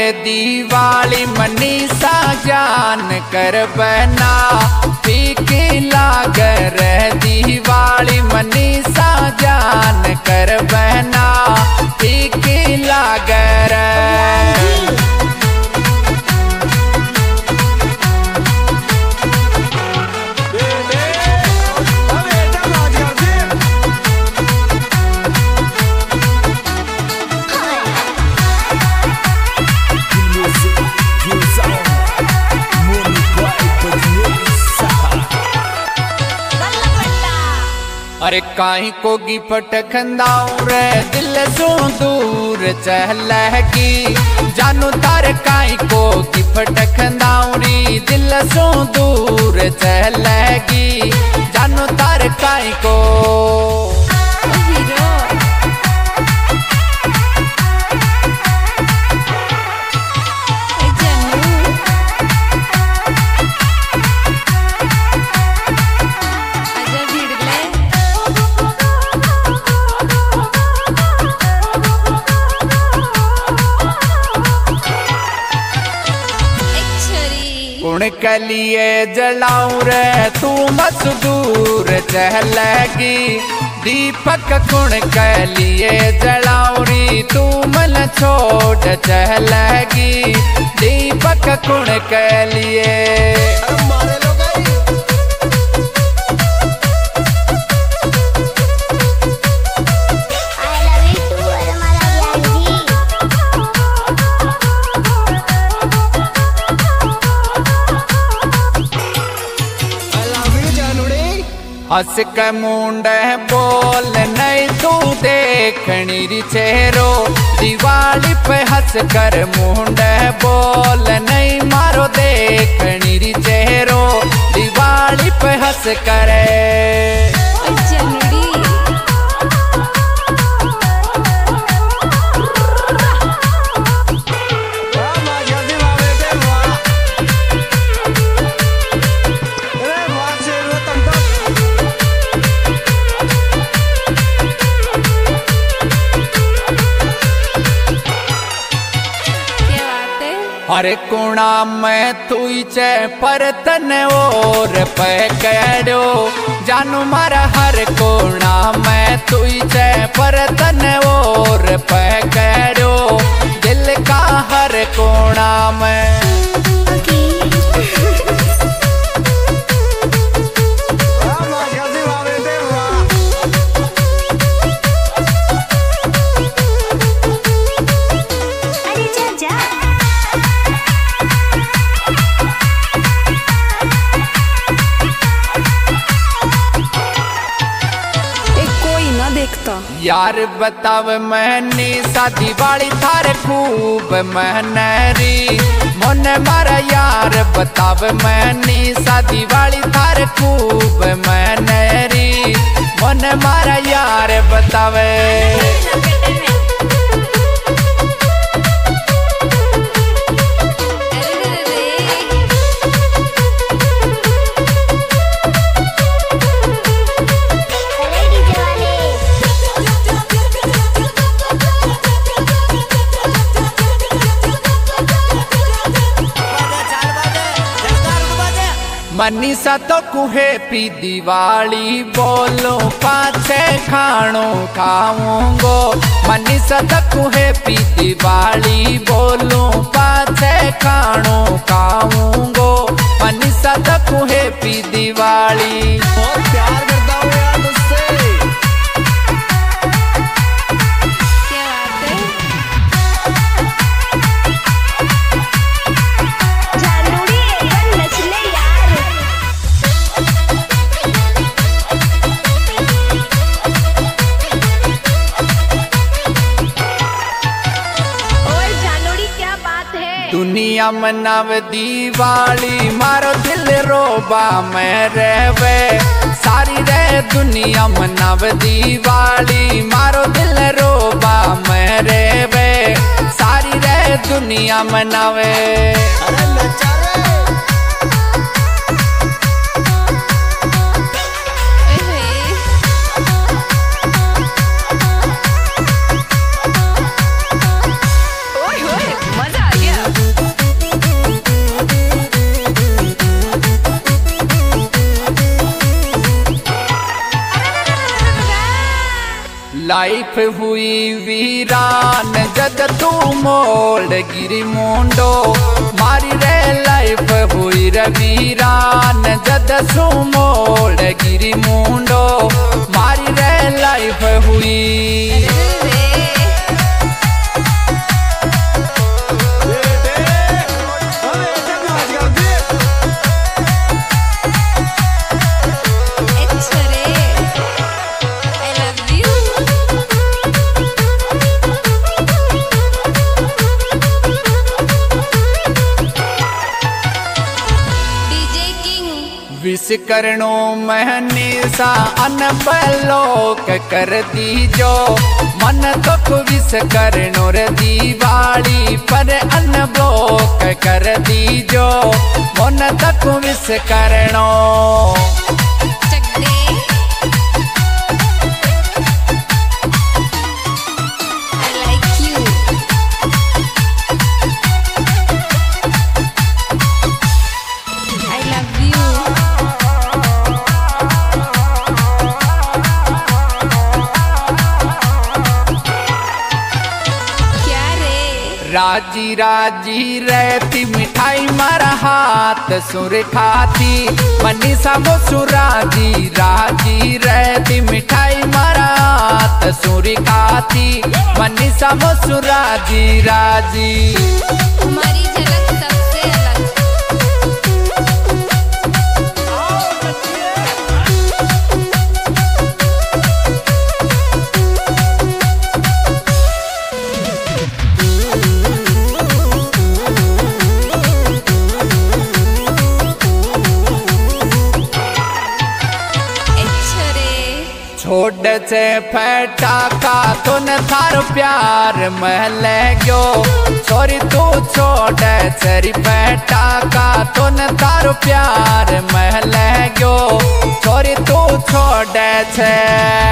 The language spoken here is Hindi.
दिवाली मनीषा जान कर बना फीकी लागर दिवाली मनीषा जान कर बना फीकी लागर। अरे काई को गिफ्ट खंदाऊ रे दिल सो दूर चहलगी जानू तार काई को गिफ्ट खंदाऊ री दिल सो दूर चहलगी जानू तार काई को। कुण के लिए जलाऊं रे तू मजदूर चहलगी दीपक कुण के लिए जलाऊं री तू मन छोड़ चहलगी दीपक कुण के लिए। हंस के मुंड बोल नहीं तू देखनी री चेहरो दिवाली पे हंस कर मुंड बोल नहीं मारो देखनी री चेहरो दिवाली पे हंस करे। हर कोना में तुई चे परतन और पकड़ो जानू मारा हर कोना में तुई चे परतन और पकड़ो दिल का हर कोना में। यार बताव मैनी सा दिवाली थार खूब महनरी मन मारा यार बताव मैनी सा दिवाली थार खूब महनरी मन मारा यार बतावे। मनीषा तो कुहे पी दिवाली बोलो पाछे खानो खाऊंगो मनीषा तो कुहे पी दिवाली बोलो पाछे खानो खाऊंगो मनीषा तो कुहे पी दिवाली। और प्यार करता हूँ यार मुझसे। दुनिया मनाव दिवाली मारो दिल रोबा में रहवे सारी रे दुनिया मनाव दिवाली मारो दिल रोबा में रहवे सारी रे दुनिया मनावे। मजा आ गया। लाइफ हुई वीरान जद तू मोड़ गिरी मुंडो मारी रे लाइफ हुई रे वीरान जद तू मोड़ गिरी मुंडो मारी रे लाइफ हुई। विश करनो महनीसा अनबलोक कर दीजो मन दुख विश करनो रे दीवाली पर अनब्लोक कर दीजो मन दुख विश करनो। राजी राजी रहती मिठाई मारा हाथ सुर खाती मनीषा मोसु राजी राजी रहती मिठाई मारा हाथ सुर खाती मनीषा मोसु राजी राजी। तुम्हारी झलक सबसे अलग। छोड़ से फटा का तुन थार प्यार महल गयो सॉरी तू छोड़ सरी फटा का तुन थार प्यार महल गयो सॉरी तू छोड़ छे।